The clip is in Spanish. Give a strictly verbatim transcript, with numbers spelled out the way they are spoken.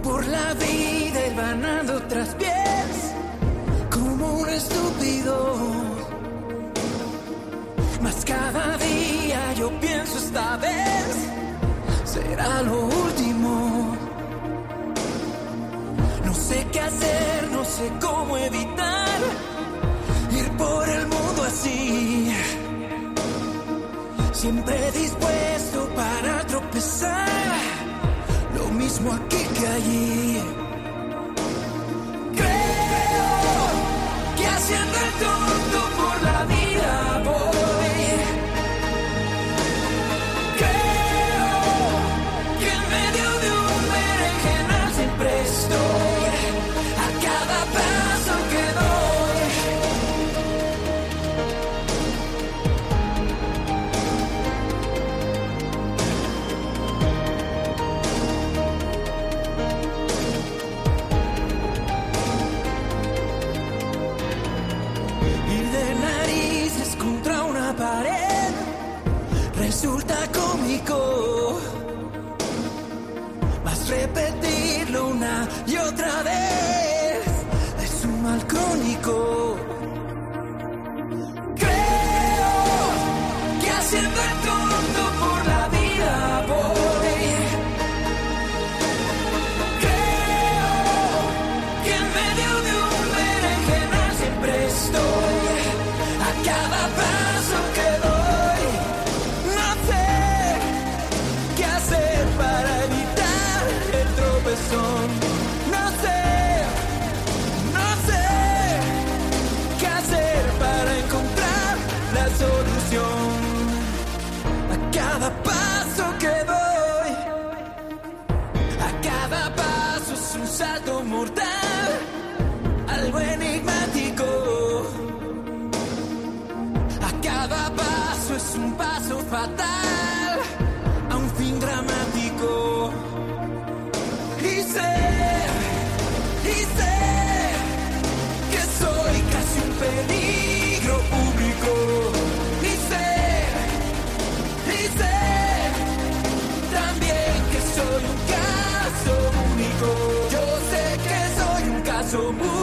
por la vida y ganando tras pies como un estúpido. Mas cada día yo pienso esta vez será lo último. No sé qué hacer, no sé cómo evitar ir por el mundo así, siempre dispuesto para tropezar, lo mismo aquí que allí. Creo que haciendo el tonto por la vida voy. Creo que en medio de un berenjenal siempre estoy, a cada paso que doy. Ir de narices contra una pared resulta cómico, mas repetirlo una y otra vez es un mal crónico. Creo que haciendo el tonto por la vida voy. Creo que en medio de un berenjenal siempre estoy, a cada paso que doy. No sé qué hacer para evitar el tropezón. No sé, no sé qué hacer para encontrar la solución. A cada paso que doy, a cada paso es un salto mortal, algo enigmático. A cada paso es un paso fatal a un fin dramático. Y sé, y sé que soy casi un peligro público. Y sé, y sé también que soy un caso único. Yo sé que soy un caso único.